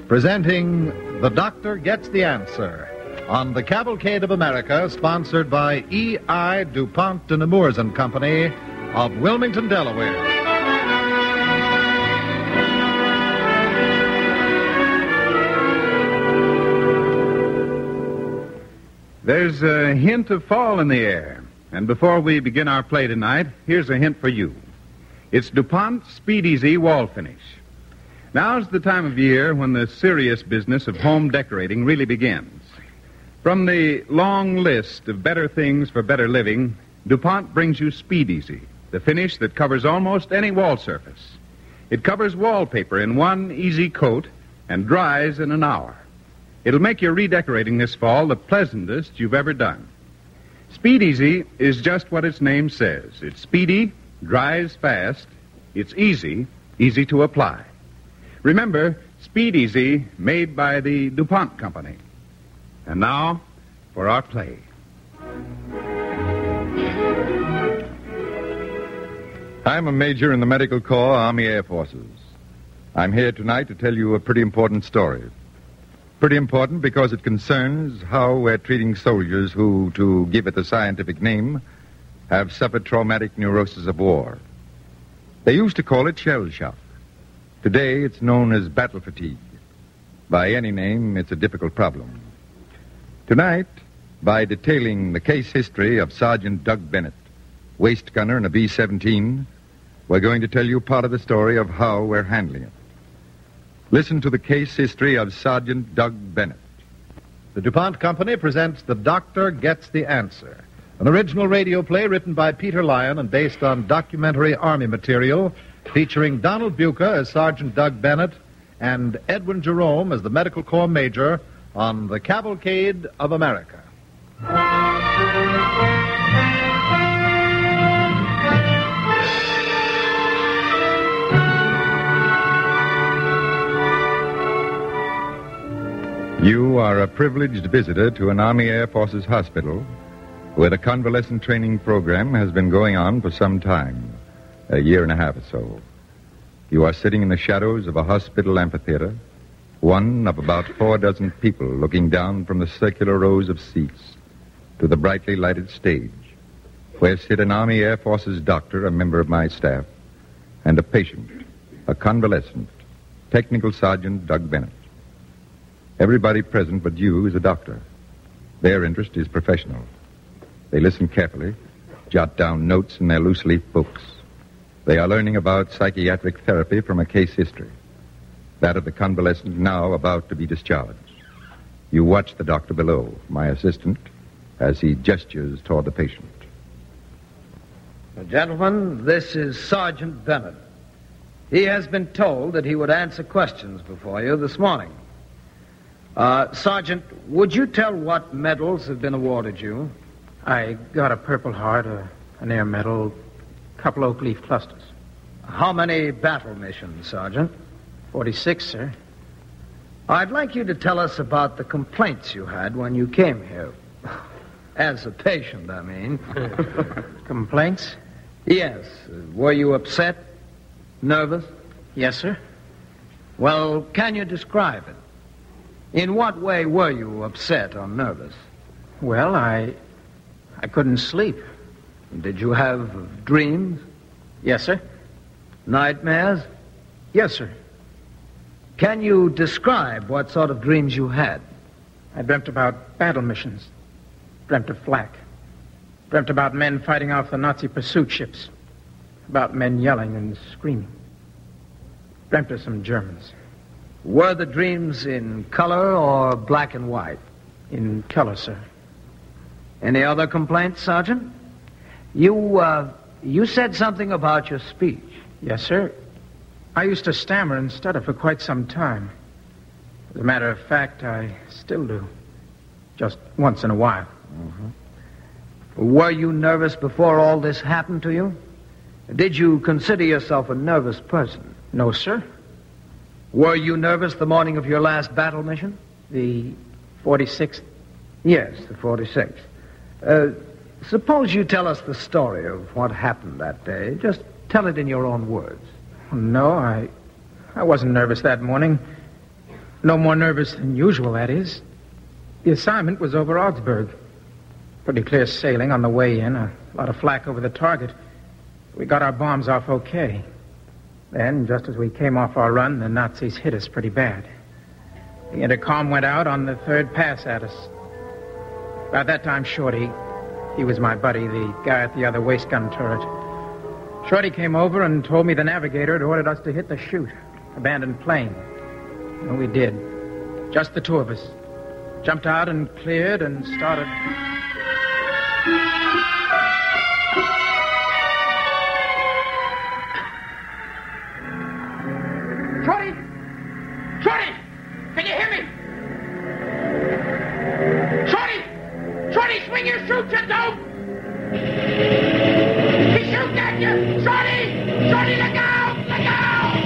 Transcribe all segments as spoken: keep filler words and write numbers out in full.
presenting The Doctor Gets the Answer on the Cavalcade of America, sponsored by E I. DuPont de Nemours and Company of Wilmington, Delaware. There's a hint of fall in the air. And before we begin our play tonight, here's a hint for you. It's DuPont Speed Easy Wall Finish. Now's the time of year when the serious business of home decorating really begins. From the long list of better things for better living, DuPont brings you Speed Easy, the finish that covers almost any wall surface. It covers wallpaper in one easy coat and dries in an hour. It'll make your redecorating this fall the pleasantest you've ever done. Speed Easy is just what its name says. It's speedy, dries fast, it's easy, easy to apply. Remember, Speed Easy, made by the DuPont Company. And now, for our play. I'm a major in the Medical Corps, Army Air Forces. I'm here tonight to tell you a pretty important story. Pretty important because it concerns how we're treating soldiers who, to give it a scientific name, have suffered traumatic neurosis of war. They used to call it shell shock. Today, it's known as battle fatigue. By any name, it's a difficult problem. Tonight, by detailing the case history of Sergeant Doug Bennett, waist gunner in a B seventeen, we're going to tell you part of the story of how we're handling it. Listen to the case history of Sergeant Doug Bennett. The DuPont Company presents The Doctor Gets the Answer, an original radio play written by Peter Lyon and based on documentary Army material featuring Donald Buca as Sergeant Doug Bennett and Edwin Jerome as the Medical Corps Major on the Cavalcade of America. You are a privileged visitor to an Army Air Forces hospital where the convalescent training program has been going on for some time, a year and a half or so. You are sitting in the shadows of a hospital amphitheater, one of about four dozen people looking down from the circular rows of seats to the brightly lighted stage, where sit an Army Air Forces doctor, a member of my staff, and a patient, a convalescent, Technical Sergeant Doug Bennett. Everybody present but you is a doctor. Their interest is professional. They listen carefully, jot down notes in their loose-leaf books. They are learning about psychiatric therapy from a case history, that of the convalescent now about to be discharged. You watch the doctor below, my assistant, as he gestures toward the patient. Well, gentlemen, this is Sergeant Bennett. He has been told that he would answer questions before you this morning. Uh, Sergeant, would you tell what medals have been awarded you? I got a Purple Heart, a, an Air Medal, a couple oak leaf clusters. How many battle missions, Sergeant? forty-six, sir. I'd like you to tell us about the complaints you had when you came here. As a patient, I mean. Complaints? Yes. Were you upset? Nervous? Yes, sir. Well, can you describe it? In what way were you upset or nervous? Well, I... I couldn't sleep. Did you have dreams? Yes, sir. Nightmares? Yes, sir. Can you describe what sort of dreams you had? I dreamt about battle missions. Dreamt of flak. Dreamt about men fighting off the Nazi pursuit ships. About men yelling and screaming. Dreamt of some Germans. Were the dreams in color or black and white? In color, sir. Any other complaints, Sergeant? You, uh, you said something about your speech. Yes, sir. I used to stammer and stutter for quite some time. As a matter of fact, I still do. Just once in a while. Mm-hmm. Were you nervous before all this happened to you? Did you consider yourself a nervous person? No, sir. Were you nervous the morning of your last battle mission? The forty-sixth? Yes, the forty-sixth. Uh, suppose you tell us the story of what happened that day. Just tell it in your own words. No, I I wasn't nervous that morning. No more nervous than usual, that is. The assignment was over Augsburg. Pretty clear sailing on the way in, a lot of flak over the target. We got our bombs off okay. Then, just as we came off our run, the Nazis hit us pretty bad. The intercom went out on the third pass at us. About that time, Shorty, he was my buddy, the guy at the other waist gun turret. Shorty came over and told me the navigator had ordered us to hit the chute, abandoned plane. And we did. Just the two of us. Jumped out and cleared and started... Shorty! Shorty! Can you hear me? Shorty! Shorty, swing your chute, you dope! He's shooting at you! Shorty! Shorty, look out! Look out!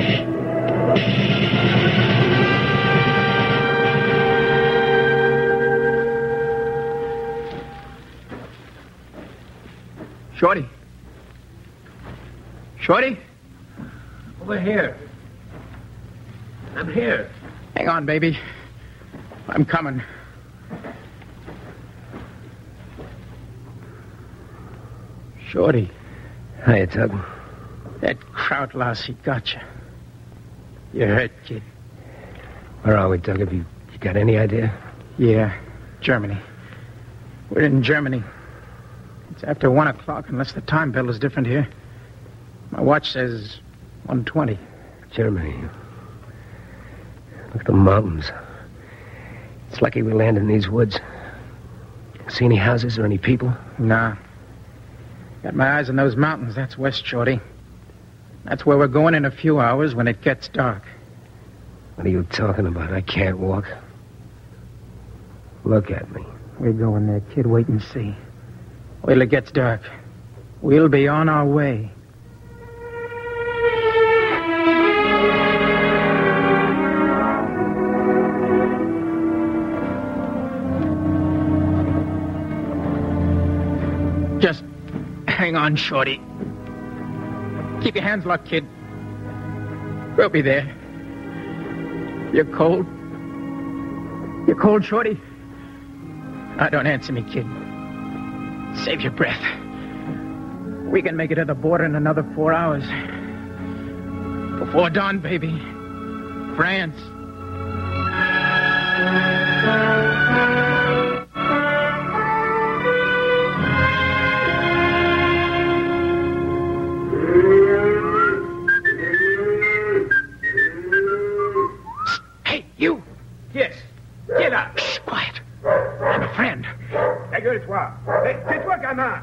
Shorty. Shorty? Over here. I'm here. Hang on, baby. I'm coming. Shorty. Hiya, Tug. That Krautlass, he got you. You hurt, kid. Where are we, Tug? Have you, you got any idea? Yeah, Germany. We're in Germany. It's after one o'clock, unless the time bell is different here. My watch says one twenty. Germany. Look at the mountains. It's lucky we landed in these woods. See any houses or any people? Nah. Got my eyes on those mountains. That's west, Shorty. That's where we're going in a few hours when it gets dark. What are you talking about? I can't walk. Look at me. We're going there, kid. Wait and see. Wait till it gets dark. We'll be on our way. Just hang on, Shorty. Keep your hands locked, kid. We'll be there. You're cold? You're cold, Shorty? Now, don't answer me, kid. Save your breath. We can make it to the border in another four hours. Before dawn, baby. France. Hey, you! Yes. Get up. Shh, quiet. I'm a friend. Ta gueule, toi. Hey, tais-toi, gamin.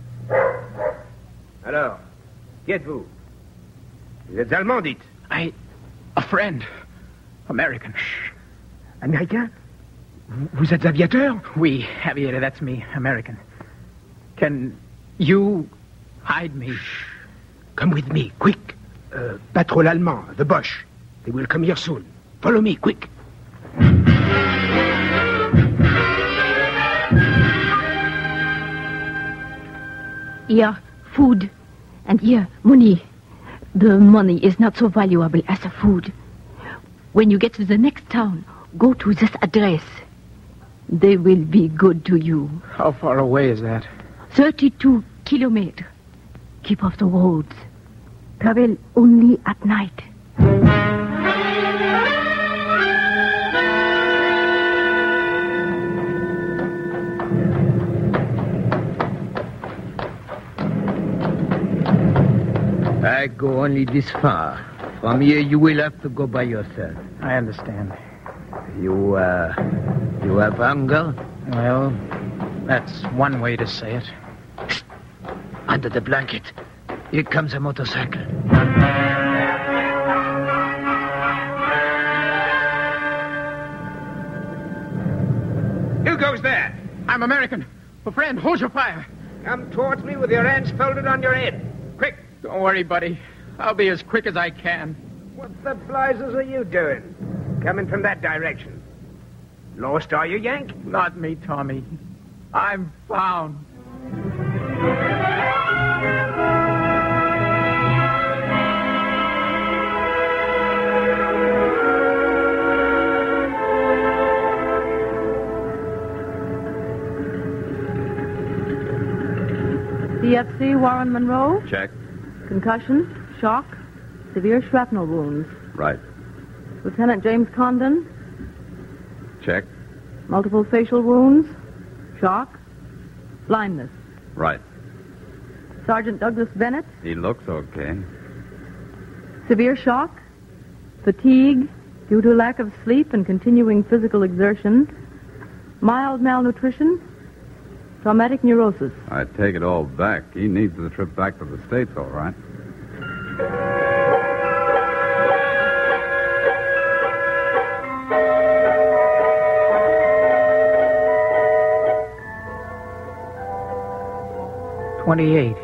Alors, qui êtes-vous? Vous êtes allemand, dites. I... a friend. American. Américain? Vous êtes aviateur? Oui, aviator, that's me. American. Can you hide me? Come with me, quick. Uh, patrol allemand, the Boche. They will come here soon. Follow me, quick. Here, food. And here, money. The money is not so valuable as the food. When you get to the next town, go to this address. They will be good to you. How far away is that? thirty-two kilometers. Keep off the roads. Travel only at night. I go only this far. From here, you will have to go by yourself. I understand. You, uh, you have hunger? Well, that's one way to say it. Under the blanket. Here comes a motorcycle. Who goes there? I'm American. A friend, hold your fire. Come towards me with your hands folded on your head. Quick. Don't worry, buddy. I'll be as quick as I can. What the blazes are you doing? Coming from that direction. Lost, are you, Yank? Not me, Tommy. I'm found. C F C, Warren Monroe. Check. Concussion, shock, severe shrapnel wounds. Right. Lieutenant James Condon. Check. Multiple facial wounds, shock, blindness. Right. Sergeant Douglas Bennett. He looks okay. Severe shock, fatigue due to lack of sleep and continuing physical exertion, mild malnutrition, traumatic neurosis. I take it all back. He needs the trip back to the States, all right. twenty-eight.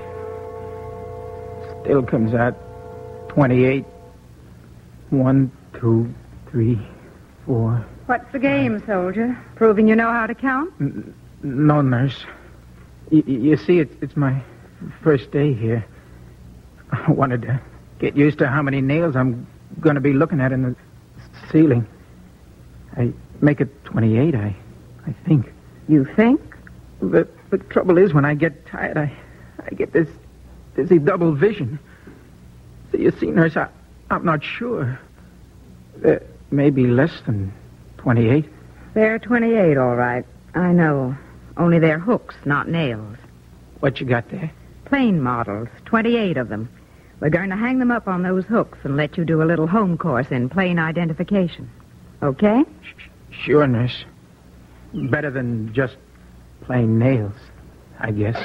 Still comes out twenty-eight. One, two, three, four. What's the game, soldier? Proving you know how to count? N- no, nurse. Y- you see, it's, it's my first day here. I wanted to get used to how many nails I'm going to be looking at in the ceiling. I make it twenty-eight, I, I think. You think? The, the trouble is, when I get tired, I, I get this dizzy double vision. So you see, nurse, I, I'm not sure. There may be less than twenty-eight. They're twenty-eight, all right. I know. Only they're hooks, not nails. What you got there? Plane models, twenty-eight of them. We're going to hang them up on those hooks and let you do a little home course in plane identification. Okay? Sure, nurse. Better than just plain nails, I guess.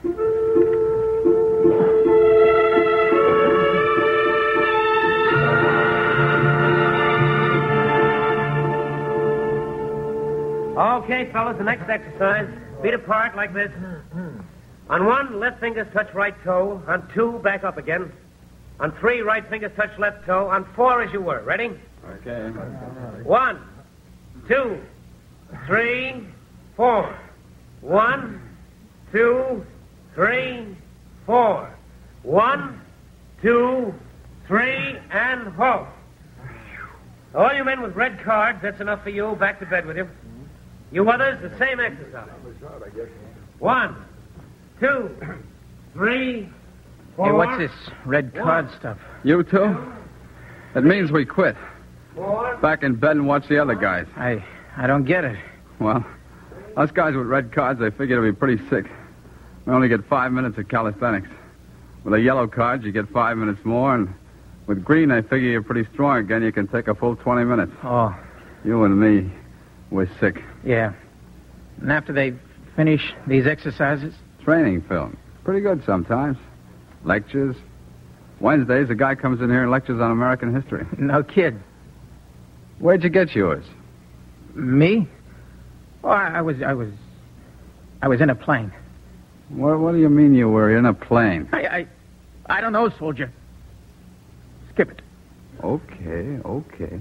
Okay, fellas, the next exercise. Feet apart like this. On one, left fingers touch right toe. On two, back up again. On three, right fingers touch left toe. On four, as you were. Ready? Okay. One, two, three, four. One, two, three, four. One, two, three, and ho. All you men with red cards, that's enough for you. Back to bed with you. You others, the same exercise. One, two, three, four. Hey, what's this red card One. stuff? You too? It means we quit. Four. Back in bed and watch the other guys. I I don't get it. Well, us guys with red cards, they figure to be pretty sick. We only get five minutes of calisthenics. With a yellow card, you get five minutes more, and with green, they figure you're pretty strong again. You can take a full twenty minutes. Oh, You and me, we're sick. yeah. And after they finish these exercises? Training film. Pretty good sometimes. Lectures. Wednesdays, a guy comes in here and lectures on American history. No kid. Where'd you get yours? Me? Oh, I, I was, I was, I was in a plane. What, what do you mean you were in a plane? I, I, I don't know, soldier. Skip it. Okay, okay.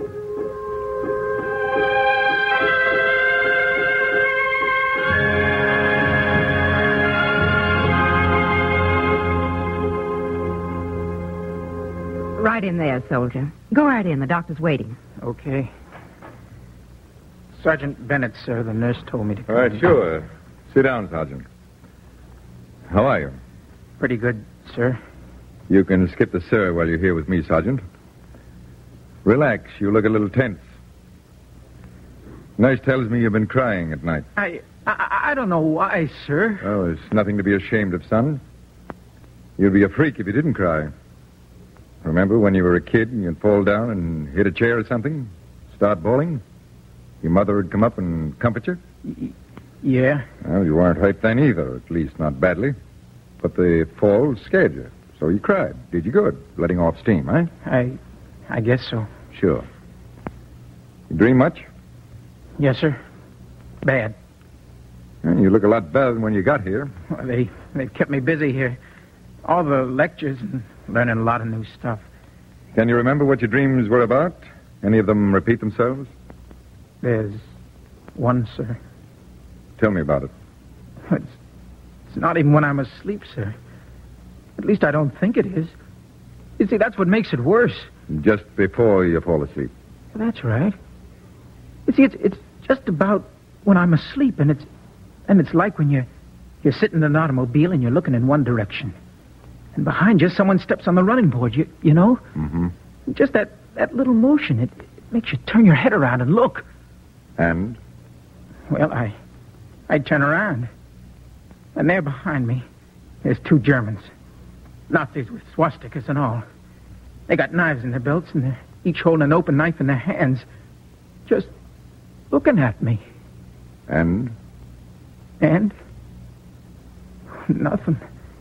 Right in there, soldier. Go right in. The doctor's waiting. Okay. Sergeant Bennett, sir. The nurse told me to come All right, in. sure. Sit down, Sergeant. How are you? Pretty good, sir. You can skip the sir while you're here with me, Sergeant. Relax. You look a little tense. Nurse tells me you've been crying at night. I, I, I don't know why, sir. Oh, it's nothing to be ashamed of, son. You'd be a freak if you didn't cry. Remember when you were a kid and you'd fall down and hit a chair or something? Start bawling? Your mother would come up and comfort you? Y- yeah. Well, you weren't hurt then either, at least not badly. But the fall scared you, so you cried. Did you good, letting off steam, eh? I, I guess so. Sure. You dream much? Yes, sir. Bad. Well, you look a lot better than when you got here. Well, they, they've kept me busy here. All the lectures and learning a lot of new stuff. Can you remember what your dreams were about? Any of them repeat themselves? There's one, sir. Tell me about it. It's, it's not even when I'm asleep, sir. At least I don't think it is. You see, that's what makes it worse. Just before you fall asleep. That's right. You see, it's it's just about when I'm asleep, and it's and it's like when you You're sitting in an automobile and you're looking in one direction. And behind you, someone steps on the running board, you, you know? Mm-hmm. Just that, that little motion, it, it makes you turn your head around and look. And? Well, I, I turn around. And there behind me, there's two Germans. Nazis with swastikas and all. They got knives in their belts and they're each holding an open knife in their hands. Just looking at me. And? And? Nothing.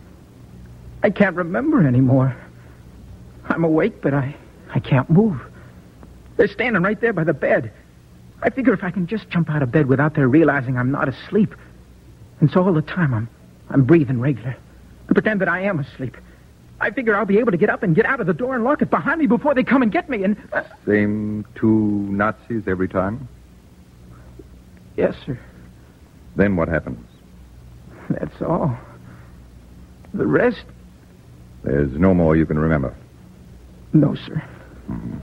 I can't remember anymore. I'm awake, but I, I can't move. They're standing right there by the bed. I figure if I can just jump out of bed without their realizing I'm not asleep. And so all the time I'm, I'm breathing regular. To pretend that I am asleep. I figure I'll be able to get up and get out of the door and lock it behind me before they come and get me and... Uh... Same two Nazis every time? Yes, sir. Then what happens? That's all. The rest... There's no more you can remember? No, sir. Mm-hmm.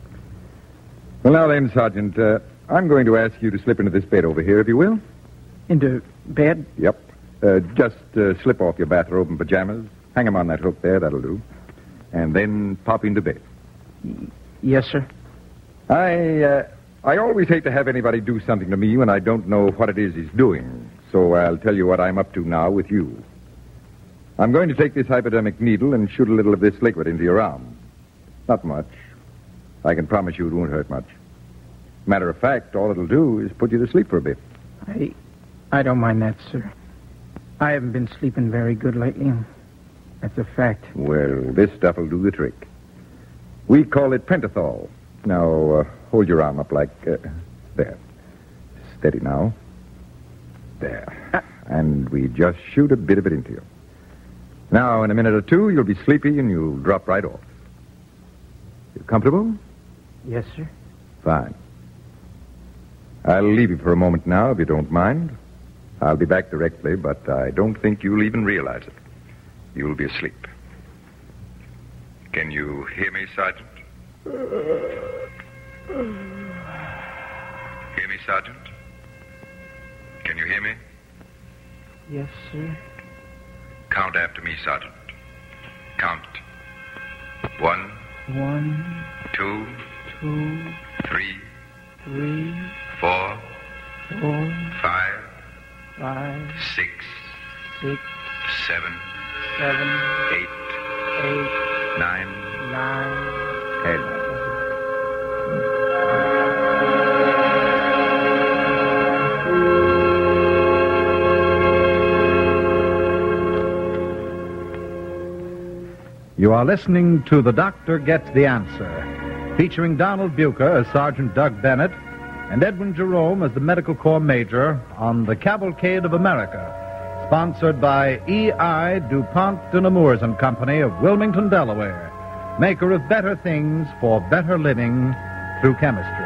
Well, now then, Sergeant, uh, I'm going to ask you to slip into this bed over here, if you will. Into bed? Yep. Uh, just uh, slip off your bathrobe and pajamas. Hang them on that hook there, that'll do. And then pop into bed. Y- yes, sir. I, uh, I always hate to have anybody do something to me when I don't know what it is he's doing. So I'll tell you what I'm up to now with you. I'm going to take this hypodermic needle and shoot a little of this liquid into your arm. Not much. I can promise you it won't hurt much. Matter of fact, all it'll do is put you to sleep for a bit. I... I don't mind that, sir. I haven't been sleeping very good lately. That's a fact. Well, this stuff will do the trick. We call it pentothal. Now, uh, hold your arm up like... Uh, there. Steady now. There. Uh, and we just shoot a bit of it into you. Now, in a minute or two, you'll be sleepy and you'll drop right off. You comfortable? Yes, sir. Fine. I'll leave you for a moment now, if you don't mind. I'll be back directly, but I don't think you'll even realize it. You'll be asleep. Can you hear me, Sergeant? Hear me, Sergeant? Can you hear me? Yes, sir. Count after me, Sergeant. Count. One. One. Two. Two. Three. Three. Four. Four. Five. Five. Six. Six. Seven. Seven. Eight. Eight. Nine. Nine. Ten. You are listening to The Doctor Gets the Answer, featuring Donald Bucher as Sergeant Doug Bennett and Edwin Jerome as the Medical Corps Major on The Cavalcade of America, sponsored by E I DuPont de Nemours and Company of Wilmington, Delaware, maker of better things for better living through chemistry.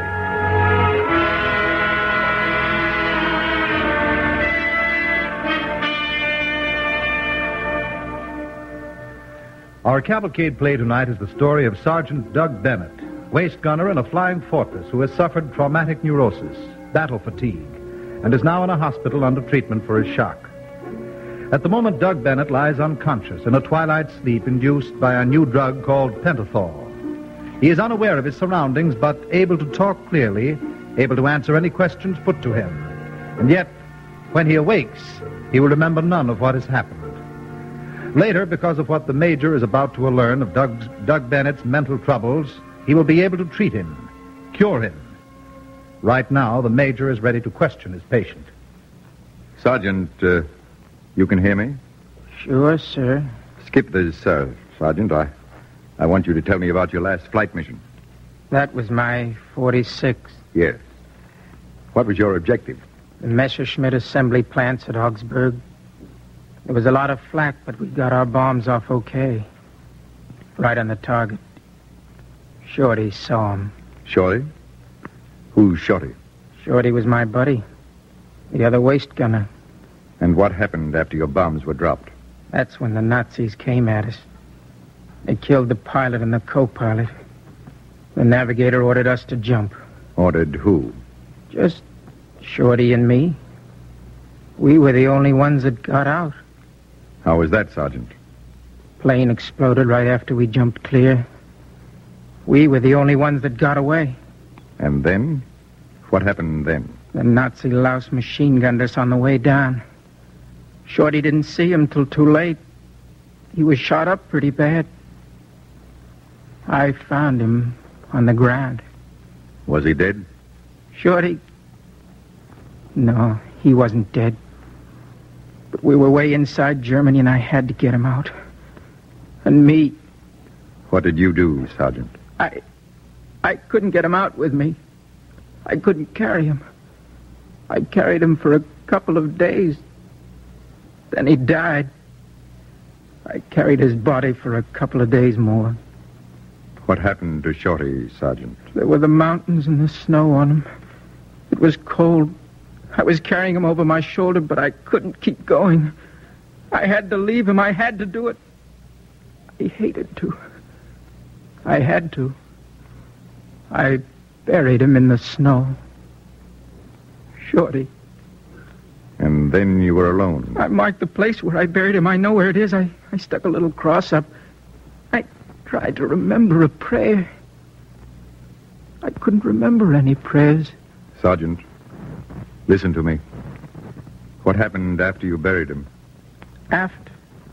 Our cavalcade play tonight is the story of Sergeant Doug Bennett, waist gunner in a flying fortress who has suffered traumatic neurosis, battle fatigue, and is now in a hospital under treatment for his shock. At the moment, Doug Bennett lies unconscious in a twilight sleep induced by a new drug called pentothal. He is unaware of his surroundings, but able to talk clearly, able to answer any questions put to him. And yet, when he awakes, he will remember none of what has happened. Later, because of what the Major is about to learn of Doug's, Doug Bennett's mental troubles, he will be able to treat him, cure him. Right now, the Major is ready to question his patient. Sergeant, uh, you can hear me? Sure, sir. Skip this, uh, Sergeant. I, I want you to tell me about your last flight mission. That was my forty-sixth. Yes. What was your objective? The Messerschmitt assembly plants at Augsburg. There was a lot of flak, but we got our bombs off okay. Right on the target. Shorty saw him. Shorty? Who's Shorty? Shorty was my buddy. The other waist gunner. And what happened after your bombs were dropped? That's when the Nazis came at us. They killed the pilot and the co-pilot. The navigator ordered us to jump. Ordered who? Just Shorty and me. We were the only ones that got out. How was that, Sergeant? Plane exploded right after we jumped clear. We were the only ones that got away. And then? What happened then? The Nazi louse machine-gunned us on the way down. Shorty didn't see him till too late. He was shot up pretty bad. I found him on the ground. Was he dead? Shorty? No, he wasn't dead. But we were way inside Germany, and I had to get him out. And me... What did you do, Sergeant? I... I couldn't get him out with me. I couldn't carry him. I carried him for a couple of days. Then he died. I carried his body for a couple of days more. What happened to Shorty, Sergeant? There were the mountains and the snow on him. It was cold. I was carrying him over my shoulder, but I couldn't keep going. I had to leave him. I had to do it. I hated to. I had to. I buried him in the snow. Shorty. And then you were alone. I marked the place where I buried him. I know where it is. I, I stuck a little cross up. I tried to remember a prayer. I couldn't remember any prayers. Sergeant, listen to me. What happened after you buried him? After?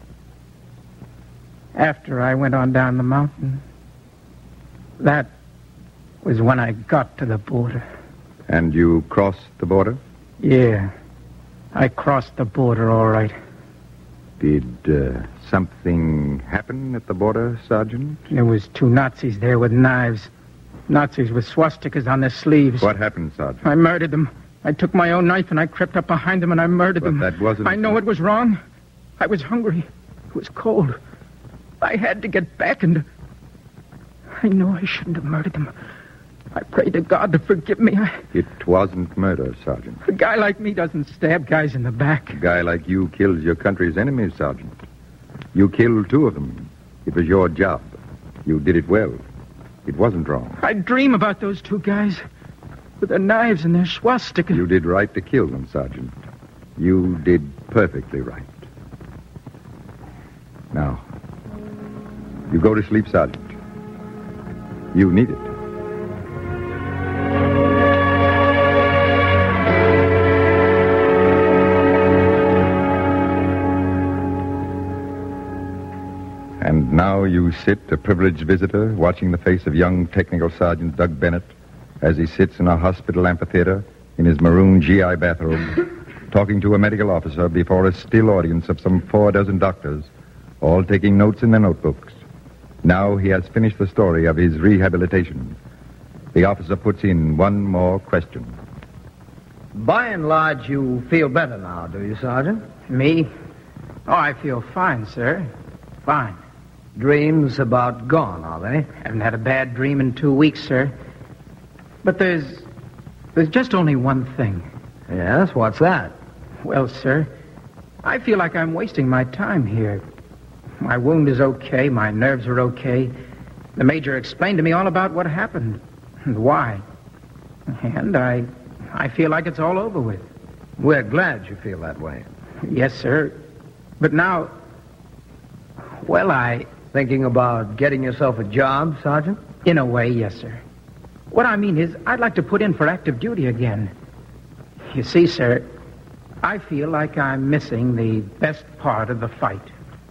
After I went on down the mountain. That was when I got to the border. And you crossed the border? Yeah. I crossed the border all right. Did uh, something happen at the border, Sergeant? There was two Nazis there with knives. Nazis with swastikas on their sleeves. What happened, Sergeant? I murdered them. I took my own knife and I crept up behind them and I murdered but them. that wasn't... I know it was wrong. I was hungry. It was cold. I had to get back and... I know I shouldn't have murdered them. I prayed to God to forgive me. I... It wasn't murder, Sergeant. A guy like me doesn't stab guys in the back. A guy like you kills your country's enemies, Sergeant. You killed two of them. It was your job. You did it well. It wasn't wrong. I dream about those two guys with their knives and their swastikas. You did right to kill them, Sergeant. You did perfectly right. Now, you go to sleep, Sergeant. You need it. And now you sit, a privileged visitor, watching the face of young Technical Sergeant Doug Bennett as he sits in a hospital amphitheater in his maroon G I bathrobe, talking to a medical officer before a still audience of some four dozen doctors, all taking notes in their notebooks. Now he has finished the story of his rehabilitation. The officer puts in one more question. By and large, you feel better now, do you, Sergeant? Me? Oh, I feel fine, sir. Fine. Dreams about gone, are they? Haven't had a bad dream in two weeks, sir. But there's... there's just only one thing. Yes, what's that? Well, sir, I feel like I'm wasting my time here. My wound is okay. My nerves are okay. The major explained to me all about what happened and why. And I... I feel like it's all over with. We're glad you feel that way. Yes, sir. But now... Well, I... Thinking about getting yourself a job, Sergeant? In a way, yes, sir. What I mean is, I'd like to put in for active duty again. You see, sir, I feel like I'm missing the best part of the fight.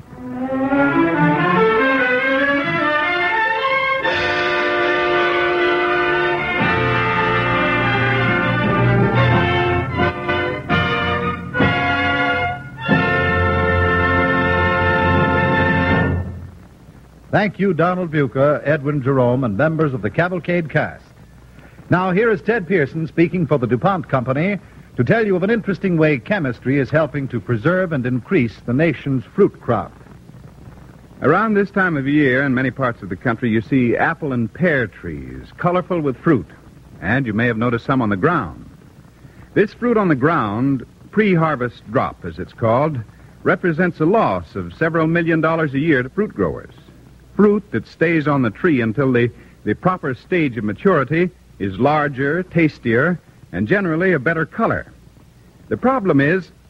Thank you, Donald Buca, Edwin Jerome, and members of the Cavalcade cast. Now, here is Ted Pearson speaking for the DuPont Company to tell you of an interesting way chemistry is helping to preserve and increase the nation's fruit crop. Around this time of year in many parts of the country, you see apple and pear trees, colorful with fruit, and you may have noticed some on the ground. This fruit on the ground, pre-harvest drop, as it's called, represents a loss of several million dollars a year to fruit growers. Fruit that stays on the tree until the, the proper stage of maturity is larger, tastier, and generally a better color. The problem is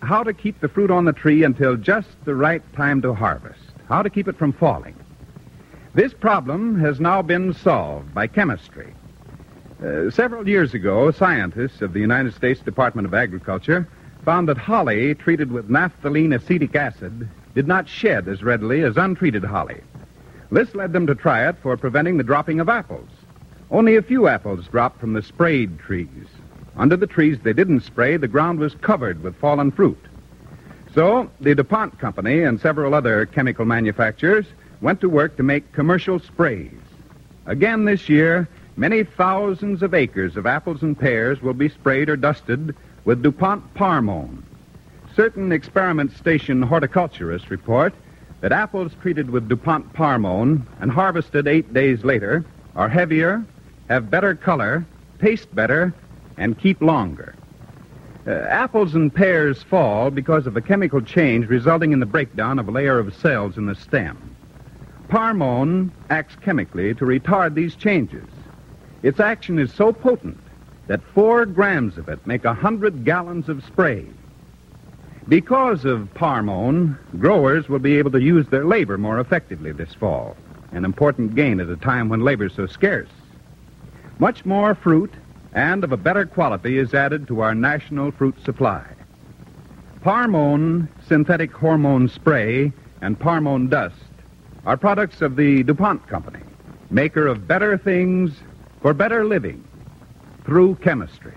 how to keep the fruit on the tree until just the right time to harvest, how to keep it from falling. This problem has now been solved by chemistry. Uh, several years ago, scientists of the United States Department of Agriculture found that holly treated with naphthalene acetic acid did not shed as readily as untreated holly. This led them to try it for preventing the dropping of apples. Only a few apples dropped from the sprayed trees. Under the trees they didn't spray, the ground was covered with fallen fruit. So the DuPont Company and several other chemical manufacturers went to work to make commercial sprays. Again this year, many thousands of acres of apples and pears will be sprayed or dusted with DuPont Parmone. Certain experiment station horticulturists report that apples treated with DuPont Parmone and harvested eight days later are heavier, have better color, taste better, and keep longer. Uh, apples and pears fall because of a chemical change resulting in the breakdown of a layer of cells in the stem. Parmone acts chemically to retard these changes. Its action is so potent that four grams of it make a hundred gallons of spray. Because of Parmone, growers will be able to use their labor more effectively this fall, an important gain at a time when labor is so scarce. Much more fruit and of a better quality is added to our national fruit supply. Parmone synthetic hormone spray and Parmone dust are products of the DuPont Company, maker of better things for better living through chemistry.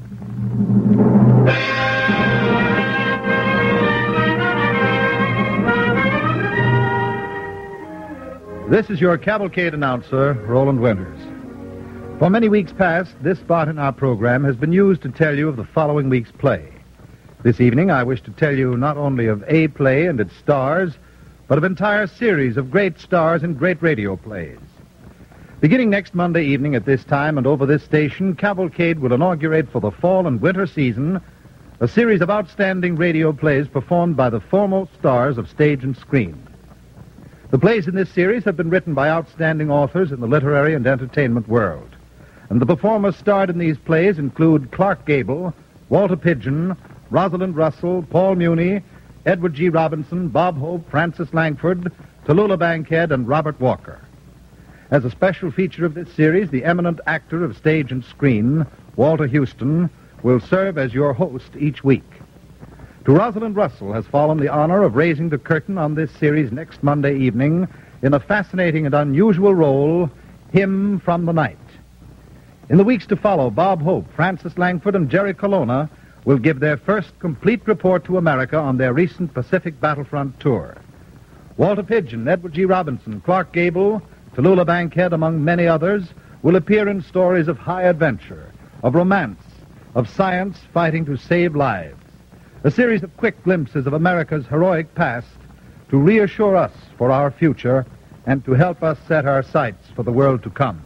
This is your cavalcade announcer, Roland Winters. For many weeks past, this spot in our program has been used to tell you of the following week's play. This evening, I wish to tell you not only of a play and its stars, but of an entire series of great stars and great radio plays. Beginning next Monday evening at this time and over this station, Cavalcade will inaugurate for the fall and winter season a series of outstanding radio plays performed by the foremost stars of stage and screen. The plays in this series have been written by outstanding authors in the literary and entertainment world. And the performers starred in these plays include Clark Gable, Walter Pidgeon, Rosalind Russell, Paul Muni, Edward G. Robinson, Bob Hope, Francis Langford, Tallulah Bankhead, and Robert Walker. As a special feature of this series, the eminent actor of stage and screen, Walter Houston, will serve as your host each week. To Rosalind Russell has fallen the honor of raising the curtain on this series next Monday evening in a fascinating and unusual role, Hymn from the Night. In the weeks to follow, Bob Hope, Francis Langford, and Jerry Colonna will give their first complete report to America on their recent Pacific Battlefront tour. Walter Pidgeon, Edward G. Robinson, Clark Gable, Tallulah Bankhead, among many others, will appear in stories of high adventure, of romance, of science fighting to save lives. A series of quick glimpses of America's heroic past to reassure us for our future and to help us set our sights for the world to come.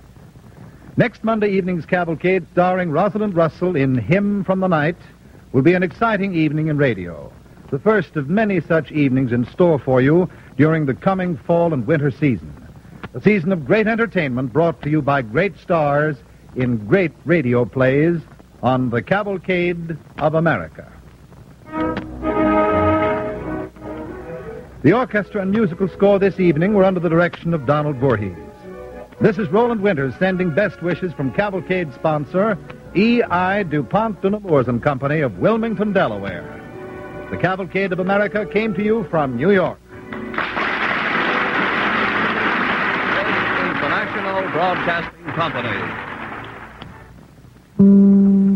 Next Monday evening's cavalcade, starring Rosalind Russell in Hymn from the Night, will be an exciting evening in radio, the first of many such evenings in store for you during the coming fall and winter season. A season of great entertainment brought to you by great stars in great radio plays on the Cavalcade of America. The orchestra and musical score this evening were under the direction of Donald Voorhees. This is Roland Winters sending best wishes from Cavalcade sponsor E I DuPont de Nemours and Company of Wilmington, Delaware. The Cavalcade of America came to you from New York. This is the National Broadcasting Company.